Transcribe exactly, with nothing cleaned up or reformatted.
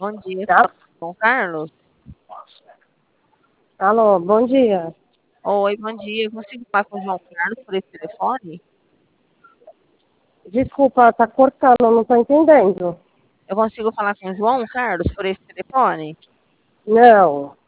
Bom dia, Tá? fala com o Carlos? Alô, bom dia. Oi, bom dia. Eu consigo falar com o João Carlos por esse telefone? Desculpa, tá cortando, não tô entendendo. Eu consigo falar com o João Carlos por esse telefone? Não.